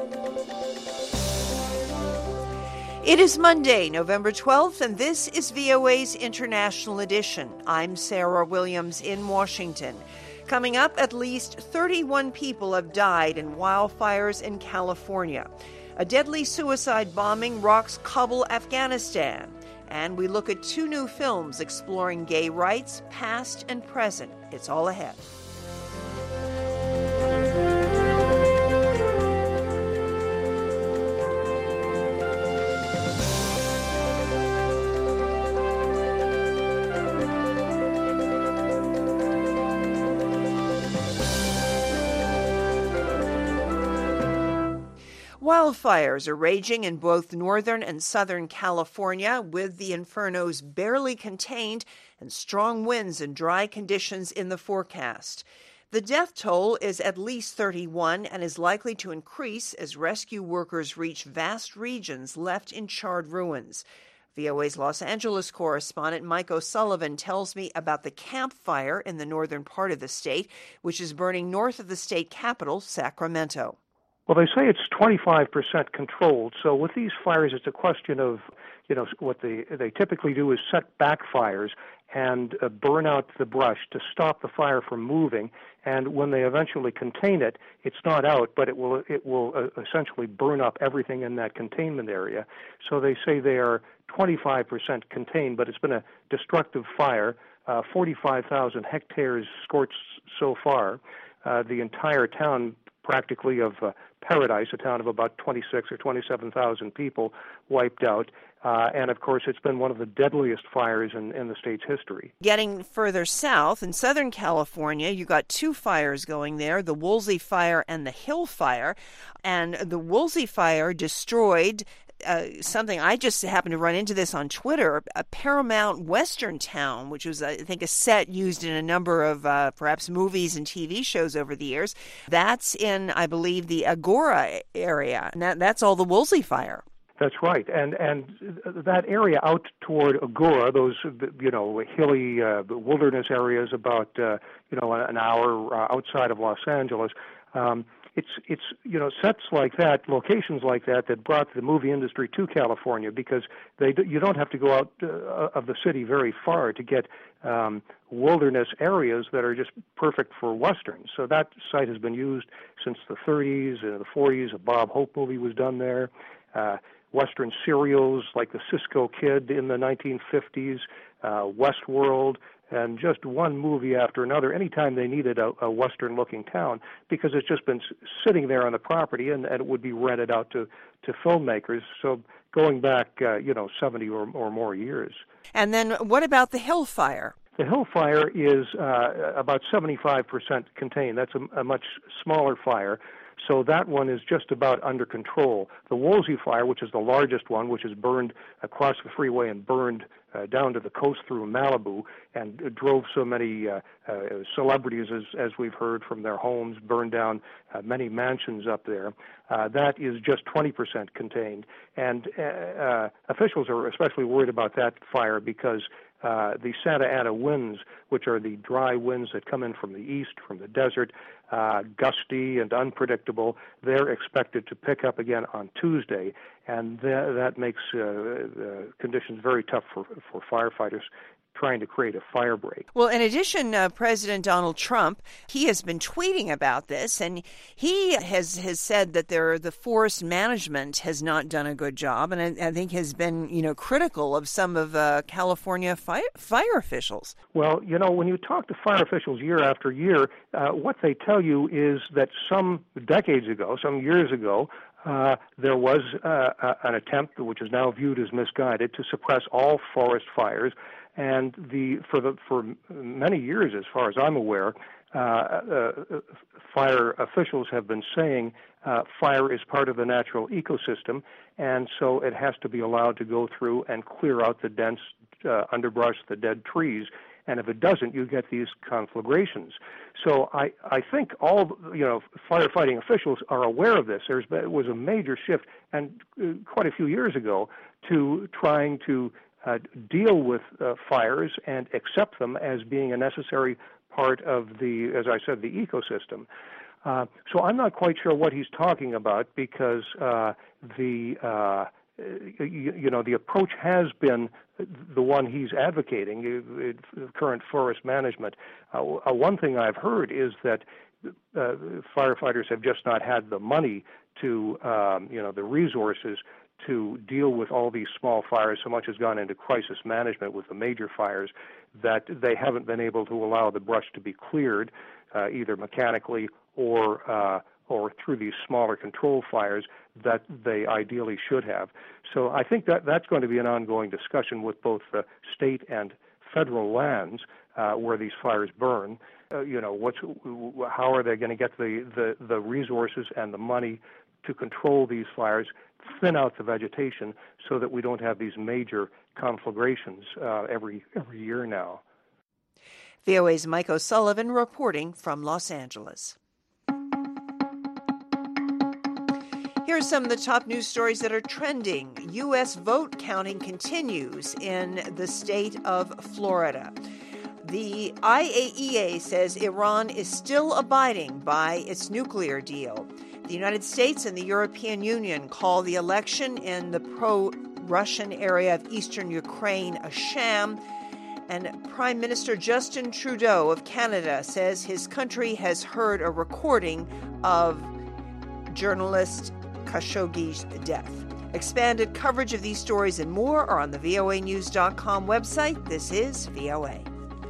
It is Monday, November 12th, and this is VOA's International Edition. I'm Sarah Williams in Washington. Coming up, at least 31 people have died in wildfires in California. A deadly suicide bombing rocks Kabul, Afghanistan. And we look at two new films exploring gay rights, past and present. It's all ahead. Wildfires are raging in both northern and southern California, with the infernos barely contained and strong winds and dry conditions in the forecast. The death toll is at least 31 and is likely to increase as rescue workers reach vast regions left in charred ruins. VOA's Los Angeles correspondent Mike O'Sullivan tells me about the Camp Fire in the northern part of the state, which is burning north of the state capital, Sacramento. Well, they say it's 25% controlled. So with these fires, it's a question of, what they typically do is set back fires and burn out the brush to stop the fire from moving. And when they eventually contain it, it's not out, but it will essentially burn up everything in that containment area. So they say they are 25% contained, but it's been a destructive fire. 45,000 hectares scorched so far. The entire town practically of Paradise, a town of about 26 or 27,000 people, wiped out. And, of course, it's been one of the deadliest fires in the state's history. Getting further south, in Southern California, you got two fires going there, the Woolsey Fire and the Hill Fire. And the Woolsey Fire destroyed something. I just happened to run into this on Twitter, a Paramount Western town, which was, I think, a set used in a number of perhaps movies and TV shows over the years. That's in, I believe, the Agora area. And that's all the Woolsey Fire. That's right. And that area out toward Agora, those, hilly wilderness areas about, an hour outside of Los Angeles, It's sets like that, locations like that brought the movie industry to California, because you don't have to go out of the city very far to get wilderness areas that are just perfect for westerns. So that site has been used since the 30s and the 40s. A Bob Hope movie was done there. Western serials like The Cisco Kid in the 1950s, Westworld, and just one movie after another, anytime they needed a Western-looking town, because it's just been sitting there on the property, and it would be rented out to filmmakers. So going back, 70 or more years. And then what about the Hill Fire? The Hill Fire is about 75% contained. That's a much smaller fire. So that one is just about under control. The Woolsey Fire, which is the largest one, which is burned across the freeway and burned down to the coast through Malibu, and drove so many celebrities, as we've heard, from their homes, burned down many mansions up there. That is just 20% contained. And officials are especially worried about that fire because the Santa Ana winds, which are the dry winds that come in from the east, from the desert, gusty and unpredictable, they're expected to pick up again on Tuesday, and that makes conditions very tough for firefighters trying to create a fire break. Well, in addition, President Donald Trump, he has been tweeting about this, and he has said that the forest management has not done a good job, and I think has been, critical of some of California fire officials. Well, when you talk to fire officials year after year, what they tell you is that some decades ago, some years ago, there was an attempt, which is now viewed as misguided, to suppress all forest fires. And for many years, as far as I'm aware, fire officials have been saying fire is part of the natural ecosystem, and so it has to be allowed to go through and clear out the dense underbrush, the dead trees. And if it doesn't, you get these conflagrations. So I think all firefighting officials are aware of this. There was a major shift, and quite a few years ago, to trying to deal with fires and accept them as being a necessary part of as I said, the ecosystem. So I'm not quite sure what he's talking about because the approach has been the one he's advocating, current forest management. One thing I've heard is that firefighters have just not had the money to, the resources to deal with all these small fires. So much has gone into crisis management with the major fires that they haven't been able to allow the brush to be cleared, either mechanically or through these smaller control fires that they ideally should have. So I think that that's going to be an ongoing discussion with both the state and federal lands where these fires burn. How are they going to get the resources and the money to control these fires, thin out the vegetation so that we don't have these major conflagrations every year now. VOA's Mike O'Sullivan reporting from Los Angeles. Here are some of the top news stories that are trending. U.S. vote counting continues in the state of Florida. The IAEA says Iran is still abiding by its nuclear deal. The United States and the European Union call the election in the pro-Russian area of eastern Ukraine a sham. And Prime Minister Justin Trudeau of Canada says his country has heard a recording of journalist Khashoggi's death. Expanded coverage of these stories and more are on the voanews.com website. This is VOA.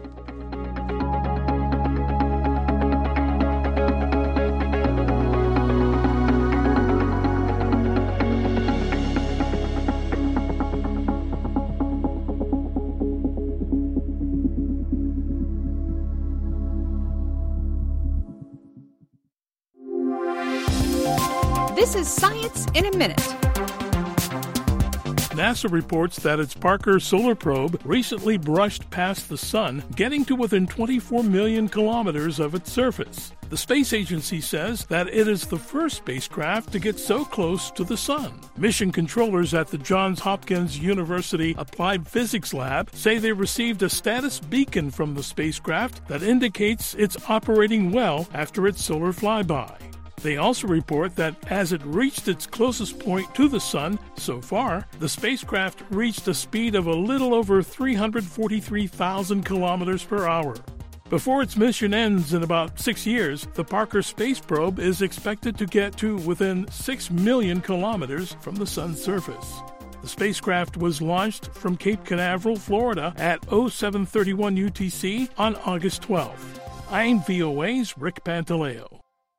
This is Science in a Minute. NASA reports that its Parker Solar Probe recently brushed past the Sun, getting to within 24 million kilometers of its surface. The space agency says that it is the first spacecraft to get so close to the Sun. Mission controllers at the Johns Hopkins University Applied Physics Lab say they received a status beacon from the spacecraft that indicates it's operating well after its solar flyby. They also report that as it reached its closest point to the Sun so far, the spacecraft reached a speed of a little over 343,000 kilometers per hour. Before its mission ends in about 6 years, the Parker Space Probe is expected to get to within 6 million kilometers from the Sun's surface. The spacecraft was launched from Cape Canaveral, Florida at 0731 UTC on August 12th. I'm VOA's Rick Pantaleo.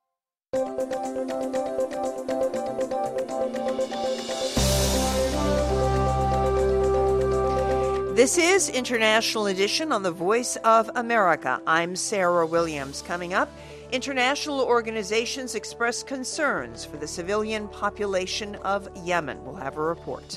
This is International Edition on the Voice of America. I'm Sarah Williams. Coming up, international organizations express concerns for the civilian population of Yemen. We'll have a report.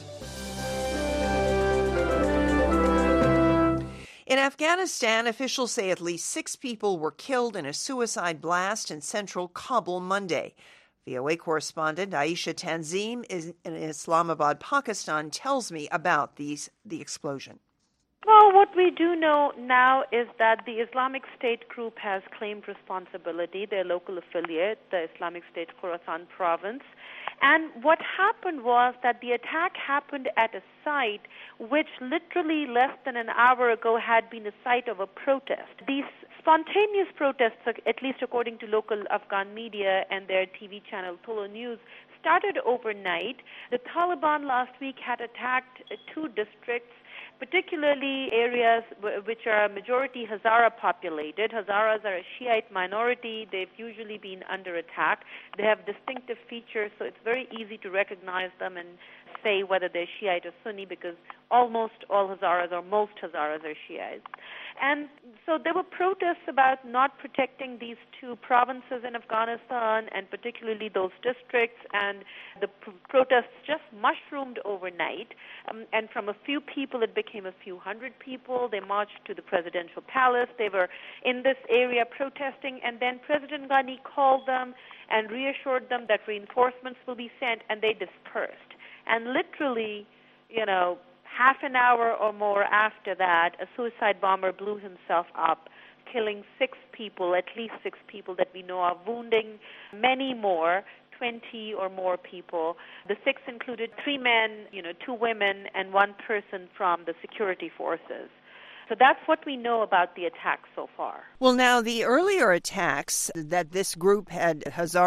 In Afghanistan, officials say at least 6 people were killed in a suicide blast in central Kabul Monday. VOA correspondent Aisha Tanzim in Islamabad, Pakistan, tells me about the explosion. Well, what we do know now is that the Islamic State group has claimed responsibility, their local affiliate, the Islamic State Khorasan province. And what happened was that the attack happened at a site which literally less than an hour ago had been a site of a protest. These spontaneous protests, at least according to local Afghan media and their TV channel Tolo News, started overnight. The Taliban last week had attacked 2 districts, particularly areas which are majority Hazara populated. Hazaras are a Shiite minority. They've usually been under attack. They have distinctive features, so it's very easy to recognize them and say whether they're Shiite or Sunni because almost all Hazaras or most Hazaras are Shiites. And so there were protests about not protecting these 2 provinces in Afghanistan and particularly those districts, and the protests just mushroomed overnight. And from a few people, it became a few hundred people. They marched to the presidential palace. They were in this area protesting, and then President Ghani called them and reassured them that reinforcements will be sent, and they dispersed. And literally, half an hour or more after that, a suicide bomber blew himself up, killing 6 people, at least 6 people that we know of, wounding many more, 20 or more people. The 6 included 3 men, 2 women, and 1 person from the security forces. So that's what we know about the attacks so far. Well, now, the earlier attacks that this group had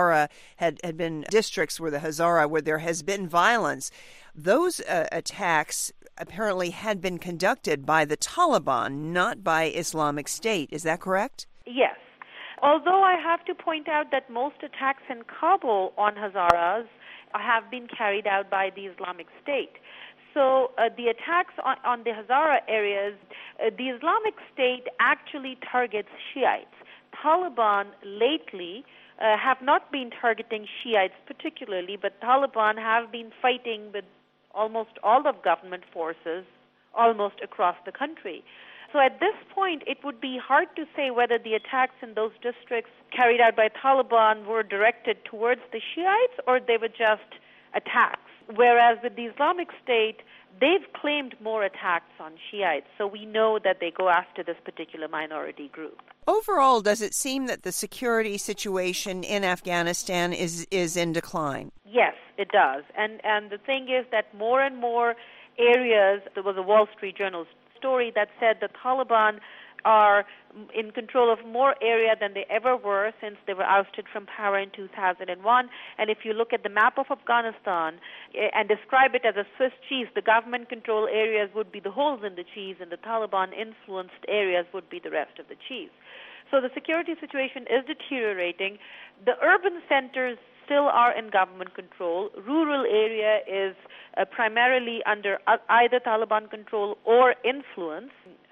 been districts where there has been violence. Those attacks apparently had been conducted by the Taliban, not by Islamic State. Is that correct? Yes. Although I have to point out that most attacks in Kabul on Hazaras have been carried out by the Islamic State. So the attacks on the Hazara areas, the Islamic State actually targets Shiites. Taliban lately have not been targeting Shiites particularly, but Taliban have been fighting with almost all of government forces almost across the country. So at this point, it would be hard to say whether the attacks in those districts carried out by Taliban were directed towards the Shiites or they were just attacks. Whereas with the Islamic State, they've claimed more attacks on Shiites, so we know that they go after this particular minority group. Overall, does it seem that the security situation in Afghanistan is in decline? Yes, it does. And the thing is that more and more areas, there was a Wall Street Journal story that said the Taliban are in control of more area than they ever were since they were ousted from power in 2001. And if you look at the map of Afghanistan and describe it as a Swiss cheese, the government-controlled areas would be the holes in the cheese, and the Taliban-influenced areas would be the rest of the cheese. So the security situation is deteriorating. The urban centers still are in government control. Rural area is primarily under either Taliban control or influence.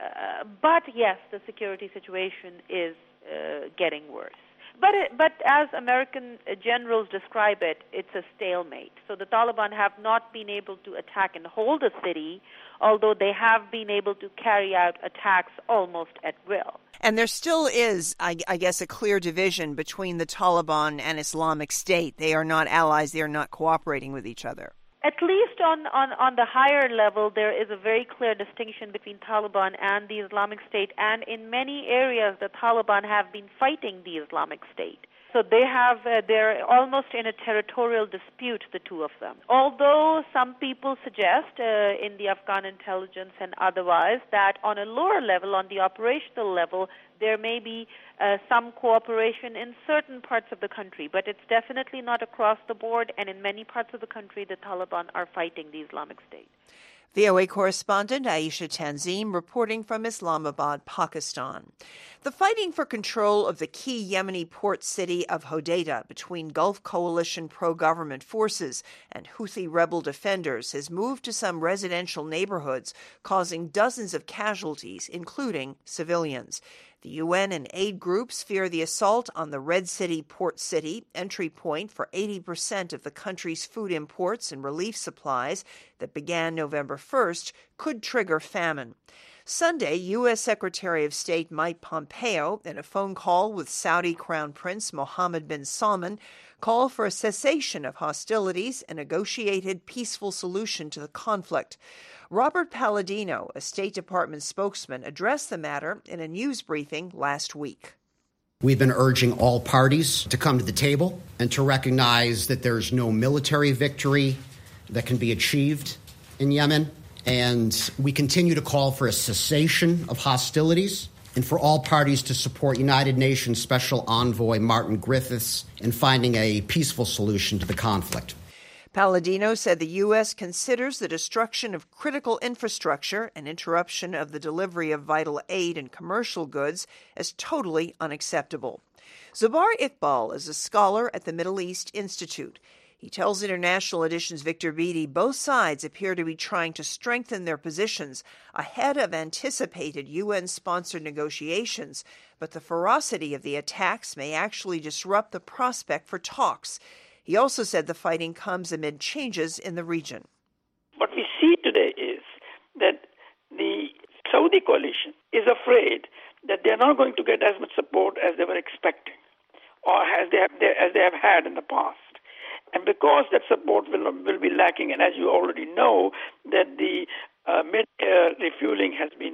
But yes, the security situation is getting worse. But as American generals describe it, it's a stalemate. So the Taliban have not been able to attack and hold a city, although they have been able to carry out attacks almost at will. And there still is, I guess, a clear division between the Taliban and Islamic State. They are not allies. They are not cooperating with each other. At least on the higher level, there is a very clear distinction between Taliban and the Islamic State. And in many areas, the Taliban have been fighting the Islamic State. So they're almost in a territorial dispute, the two of them. Although some people suggest in the Afghan intelligence and otherwise that on a lower level, on the operational level, there may be some cooperation in certain parts of the country, but it's definitely not across the board, and in many parts of the country, the Taliban are fighting the Islamic State. VOA correspondent Aisha Tanzim reporting from Islamabad, Pakistan. The fighting for control of the key Yemeni port city of Hodeidah between Gulf Coalition pro-government forces and Houthi rebel defenders has moved to some residential neighborhoods, causing dozens of casualties, including civilians. The UN and aid groups fear the assault on the Red City port city, entry point for 80% of the country's food imports and relief supplies that began November 1st, could trigger famine. Sunday, U.S. Secretary of State Mike Pompeo, in a phone call with Saudi Crown Prince Mohammed bin Salman, called for a cessation of hostilities and negotiated peaceful solution to the conflict. Robert Palladino, a State Department spokesman, addressed the matter in a news briefing last week. We've been urging all parties to come to the table and to recognize that there's no military victory that can be achieved in Yemen. And we continue to call for a cessation of hostilities and for all parties to support United Nations Special Envoy Martin Griffiths in finding a peaceful solution to the conflict. Palladino said the U.S. considers the destruction of critical infrastructure and interruption of the delivery of vital aid and commercial goods as totally unacceptable. Zubair Iqbal is a scholar at the Middle East Institute. He tells International Edition's Victor Beattie both sides appear to be trying to strengthen their positions ahead of anticipated UN-sponsored negotiations, but the ferocity of the attacks may actually disrupt the prospect for talks. He also said the fighting comes amid changes in the region. What we see today is that the Saudi coalition is afraid that they're not going to get as much support as they were expecting or as they have had in the past. And because that support will be lacking, and as you already know, that the mid-air refueling has been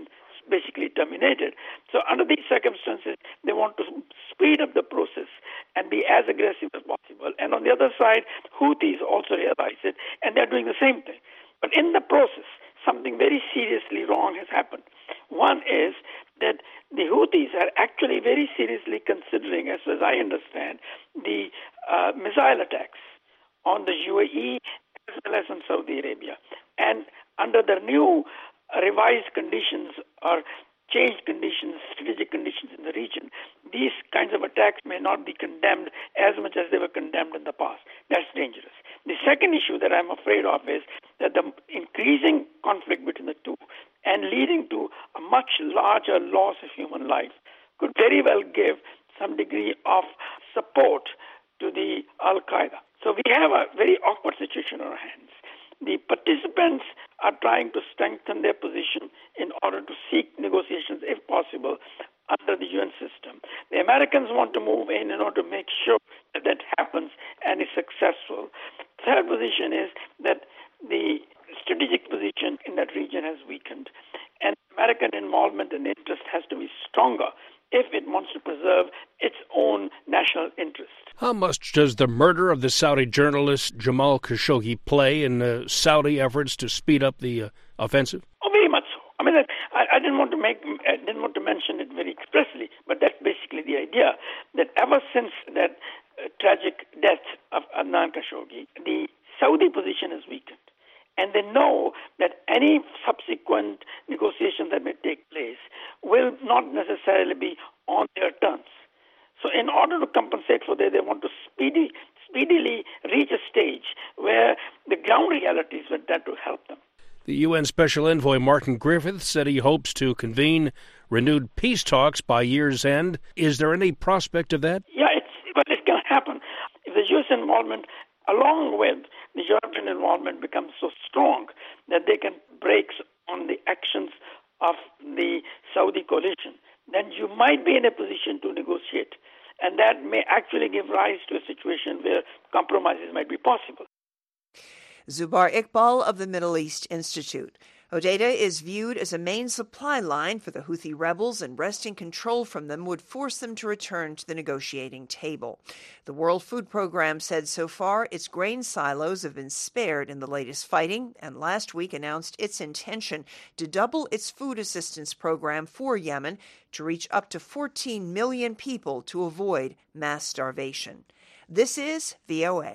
basically terminated. So under these circumstances, they want to speed up the process and be as aggressive as possible. And on the other side, Houthis also realize it, and they're doing the same thing. But in the process, something very seriously wrong has happened. One is that the Houthis are actually very seriously considering, as far as I understand, the missile attacks on the UAE as well as on Saudi Arabia. And under the new revised conditions or changed conditions, strategic conditions in the region, these kinds of attacks may not be condemned as much as they were condemned in the past. That's dangerous. The second issue that I'm afraid of is that the increasing conflict between the two and leading to a much larger loss of human life could very well give some degree of support to the Al-Qaeda. So we have a very awkward situation on our hands. The participants are trying to strengthen their position in order to seek negotiations, if possible, under the UN system. The Americans want to move in order to make sure that that happens and is successful. Third position is that the strategic position in that region has weakened, and American involvement and interest has to be stronger if it wants to preserve its own national interest. How much does the murder of the Saudi journalist Jamal Khashoggi play in Saudi efforts to speed up the offensive? Oh, very much so. I mean, I didn't want to mention it very expressly, but that's basically the idea that ever since that tragic death of Adnan Khashoggi, the Saudi position has weakened. And they know that any subsequent negotiations that may take place will not necessarily be on their terms. So in order to compensate for that, they want to speedily reach a stage where the ground realities will tend to help them. The UN Special Envoy Martin Griffiths said he hopes to convene renewed peace talks by year's end. Is there any prospect of that? Yeah, it can happen. If the U.S. involvement, along with the European involvement, becomes so strong that they can break on the actions of the Saudi coalition, then you might be in a position to negotiate. And that may actually give rise to a situation where compromises might be possible. Zubar Iqbal of the Middle East Institute. Hodeidah is viewed as a main supply line for the Houthi rebels, and wresting control from them would force them to return to the negotiating table. The World Food Programme said so far its grain silos have been spared in the latest fighting, and last week announced its intention to double its food assistance program for Yemen to reach up to 14 million people to avoid mass starvation. This is VOA.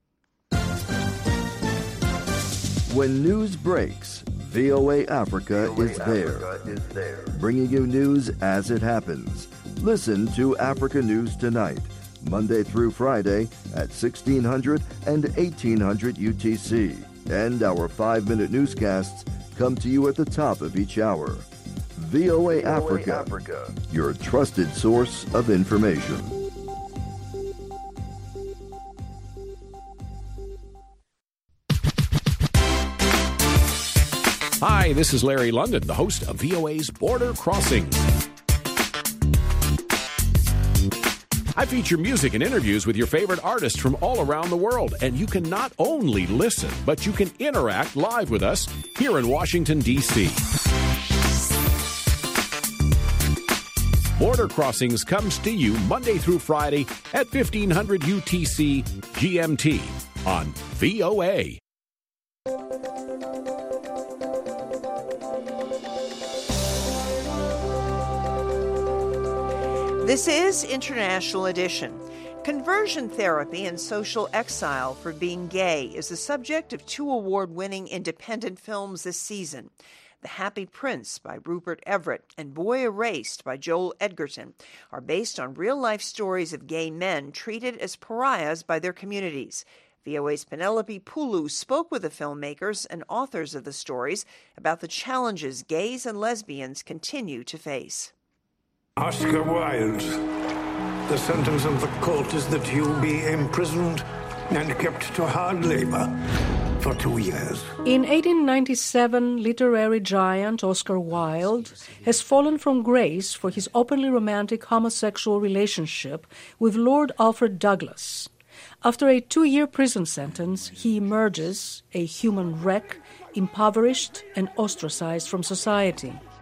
When news breaks, VOA Africa is there, bringing you news as it happens. Listen to Africa News Tonight, Monday through Friday at 1600 and 1800 UTC. And our 5-minute newscasts come to you at the top of each hour. VOA Africa, your trusted source of information. Hi, this is Larry London, the host of VOA's Border Crossings. I feature music and interviews with your favorite artists from all around the world, and you can not only listen, but you can interact live with us here in Washington, D.C. Border Crossings comes to you Monday through Friday at 1500 UTC GMT on VOA. This is International Edition. Conversion therapy and social exile for being gay is the subject of 2 award-winning independent films this season. The Happy Prince by Rupert Everett and Boy Erased by Joel Edgerton are based on real-life stories of gay men treated as pariahs by their communities. VOA's Penelope Pulu spoke with the filmmakers and authors of the stories about the challenges gays and lesbians continue to face. Oscar Wilde. The sentence of the court is that you be imprisoned and kept to hard labor for 2 years. In 1897, literary giant Oscar Wilde has fallen from grace for his openly romantic homosexual relationship with Lord Alfred Douglas. After a 2-year prison sentence, he emerges a human wreck, impoverished and ostracized from society.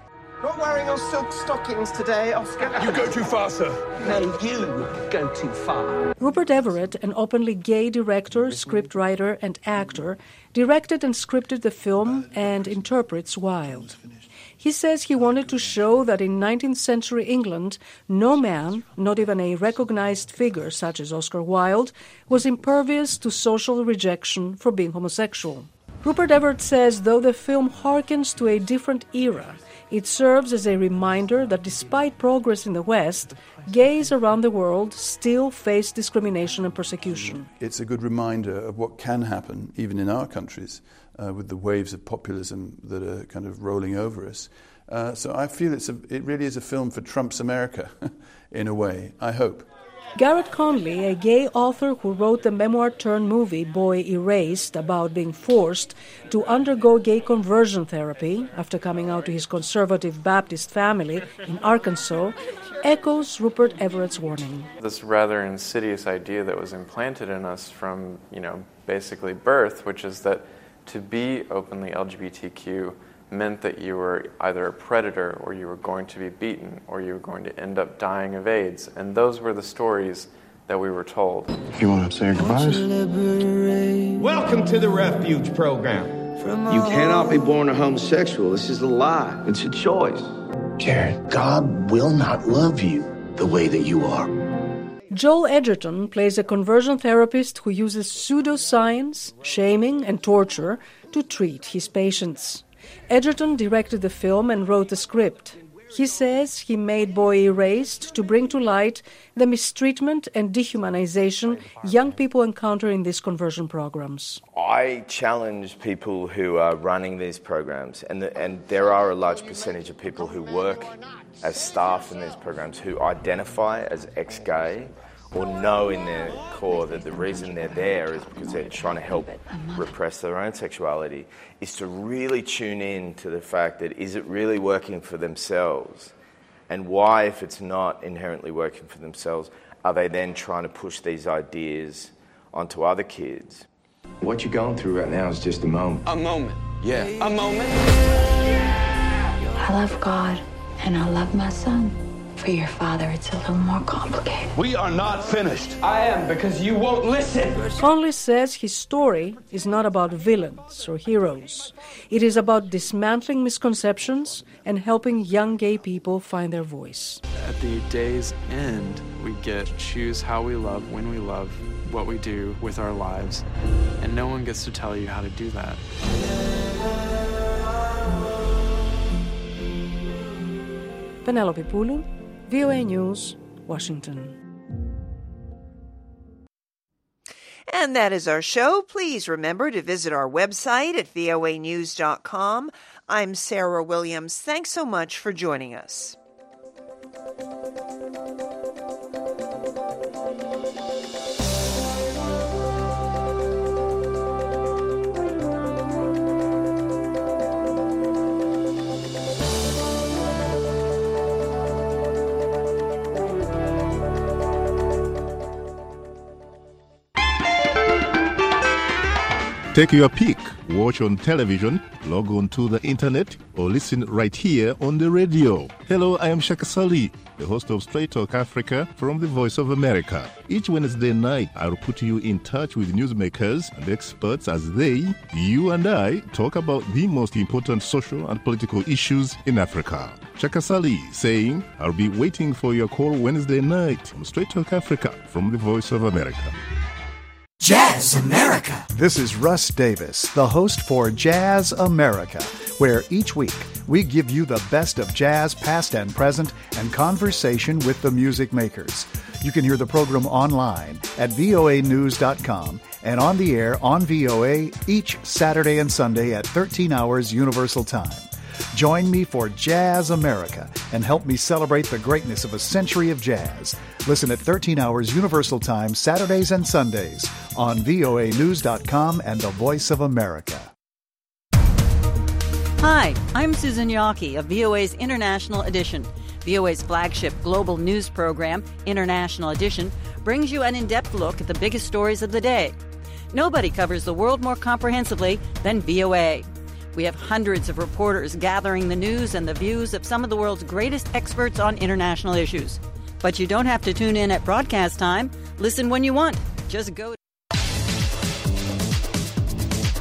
Not wearing your silk stockings today, Oscar. You go too far, sir. No, you go too far. Rupert Everett, an openly gay director, scriptwriter, and actor, directed and scripted the film and interprets Wilde. He says he wanted to show that in 19th century England, no man, not even a recognized figure such as Oscar Wilde, was impervious to social rejection for being homosexual. Rupert Everett says though the film harkens to a different era, it serves as a reminder that despite progress in the West, gays around the world still face discrimination and persecution. It's a good reminder of what can happen, even in our countries, with the waves of populism that are kind of rolling over us. So I feel it really is a film for Trump's America, in a way, I hope. Garrett Conley, a gay author who wrote the memoir-turned-movie Boy Erased about being forced to undergo gay conversion therapy after coming out to his conservative Baptist family in Arkansas, echoes Rupert Everett's warning. This rather insidious idea that was implanted in us from, basically birth, which is that to be openly LGBTQ meant that you were either a predator or you were going to be beaten or you were going to end up dying of AIDS. And those were the stories that we were told. You want to say your goodbyes? Welcome to the Refuge Program. You cannot be born a homosexual. This is a lie. It's a choice. Jared, God will not love you the way that you are. Joel Edgerton plays a conversion therapist who uses pseudoscience, shaming, and torture to treat his patients. Edgerton directed the film and wrote the script. He says he made Boy Erased to bring to light the mistreatment and dehumanization young people encounter in these conversion programs. I challenge people who are running these programs, and there are a large percentage of people who work as staff in these programs who identify as ex-gay or know in their core that the reason they're there is because they're trying to help repress their own sexuality, is to really tune in to the fact that is it really working for themselves? And why, if it's not inherently working for themselves, are they then trying to push these ideas onto other kids? What you're going through right now is just a moment. A moment. Yeah. A moment. I love God, and I love my son. For your father, it's a little more complicated. We are not finished. I am, because you won't listen. Conley says his story is not about villains or heroes. It is about dismantling misconceptions and helping young gay people find their voice. At the day's end, we get to choose how we love, when we love, what we do with our lives, and no one gets to tell you how to do that. Penelope Pulu, VOA News, Washington. And that is our show. Please remember to visit our website at voanews.com. I'm Sarah Williams. Thanks so much for joining us. Take your pick. Watch on television, log on to the internet, or listen right here on the radio. Hello, I am Shaka Sali, the host of Straight Talk Africa from the Voice of America. Each Wednesday night, I'll put you in touch with newsmakers and experts as they, you and I, talk about the most important social and political issues in Africa. Shaka Sali saying, I'll be waiting for your call Wednesday night on Straight Talk Africa from the Voice of America. Jazz America. This is Russ Davis, the host for Jazz America, where each week we give you the best of jazz past and present and conversation with the music makers. You can hear the program online at voanews.com and on the air on VOA each Saturday and Sunday at 13 hours Universal Time. Join me for Jazz America and help me celebrate the greatness of a century of jazz. Listen at 13 hours Universal Time, Saturdays and Sundays on voanews.com and the Voice of America. Hi, I'm Susan Yockey of VOA's International Edition. VOA's flagship global news program, International Edition, brings you an in-depth look at the biggest stories of the day. Nobody covers the world more comprehensively than VOA. We have hundreds of reporters gathering the news and the views of some of the world's greatest experts on international issues. But you don't have to tune in at broadcast time. Listen when you want. Just go